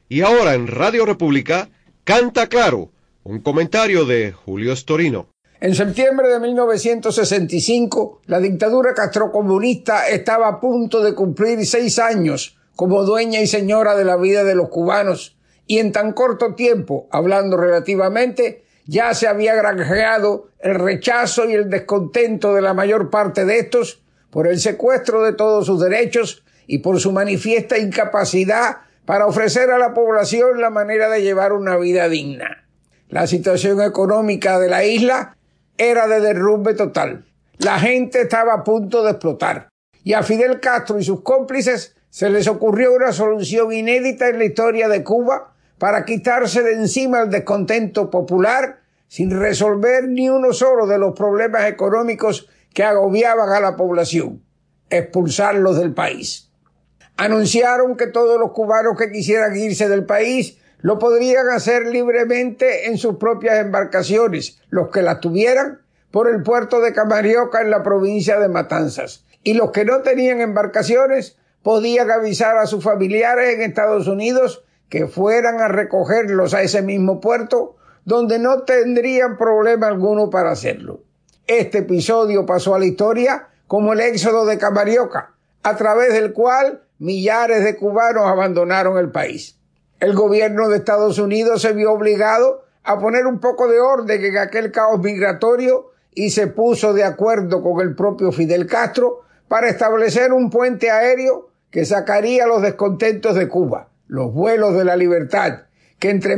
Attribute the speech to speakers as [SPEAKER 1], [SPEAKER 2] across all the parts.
[SPEAKER 1] Y ahora en Radio República, Canta Claro, un comentario de Julio Storino.
[SPEAKER 2] En septiembre de 1965, la dictadura castrocomunista estaba a punto de cumplir 6 años como dueña y señora de la vida de los cubanos, y en tan corto tiempo, hablando relativamente, ya se había granjeado el rechazo y el descontento de la mayor parte de estos por el secuestro de todos sus derechos y por su manifiesta incapacidad para ofrecer a la población la manera de llevar una vida digna. La situación económica de la isla era de derrumbe total. La gente estaba a punto de explotar. Y a Fidel Castro y sus cómplices se les ocurrió una solución inédita en la historia de Cuba para quitarse de encima el descontento popular sin resolver ni uno solo de los problemas económicos que agobiaban a la población: expulsarlos del país. Anunciaron que todos los cubanos que quisieran irse del país lo podrían hacer libremente en sus propias embarcaciones, los que las tuvieran, por el puerto de Camarioca en la provincia de Matanzas. Y los que no tenían embarcaciones podían avisar a sus familiares en Estados Unidos que fueran a recogerlos a ese mismo puerto, donde no tendrían problema alguno para hacerlo. Este episodio pasó a la historia como el éxodo de Camarioca, a través del cual millares de cubanos abandonaron el país. El gobierno de Estados Unidos se vio obligado a poner un poco de orden en aquel caos migratorio y se puso de acuerdo con el propio Fidel Castro para establecer un puente aéreo que sacaría los descontentos de Cuba, los vuelos de la libertad, que entre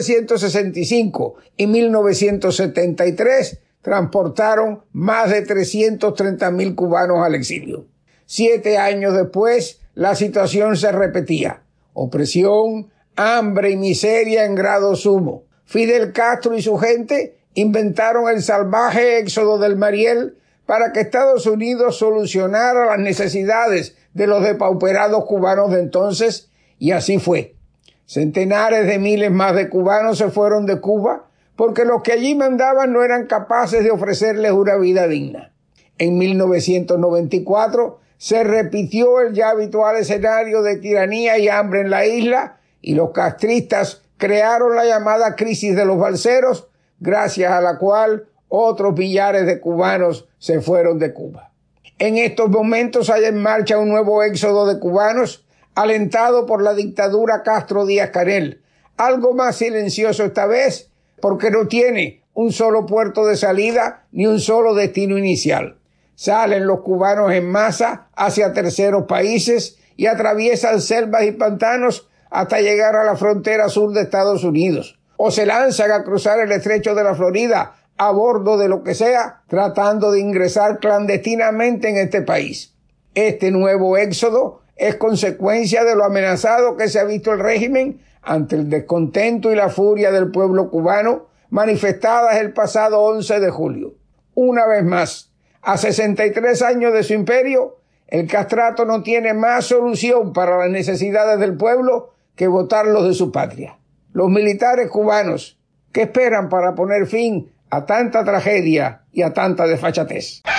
[SPEAKER 2] 1965 y 1973 transportaron más de 330.000 cubanos al exilio. 7 años después, la situación se repetía: opresión, hambre y miseria en grado sumo. Fidel Castro y su gente inventaron el salvaje éxodo del Mariel para que Estados Unidos solucionara las necesidades de los depauperados cubanos de entonces, y así fue. Centenares de miles más de cubanos se fueron de Cuba porque los que allí mandaban no eran capaces de ofrecerles una vida digna. En 1994 se repitió el ya habitual escenario de tiranía y hambre en la isla, y los castristas crearon la llamada crisis de los balseros, gracias a la cual otros millares de cubanos se fueron de Cuba. En estos momentos hay en marcha un nuevo éxodo de cubanos, alentado por la dictadura Castro Díaz-Canel, algo más silencioso esta vez, porque no tiene un solo puerto de salida ni un solo destino inicial. Salen los cubanos en masa hacia terceros países y atraviesan selvas y pantanos hasta llegar a la frontera sur de Estados Unidos, o se lanzan a cruzar el estrecho de la Florida a bordo de lo que sea, tratando de ingresar clandestinamente en este país. Este nuevo éxodo es consecuencia de lo amenazado que se ha visto el régimen ante el descontento y la furia del pueblo cubano manifestadas el pasado 11 de julio. Una vez más, a 63 años de su imperio, el castrato no tiene más solución para las necesidades del pueblo que botarlos de su patria. Los militares cubanos, ¿qué esperan para poner fin a tanta tragedia y a tanta desfachatez?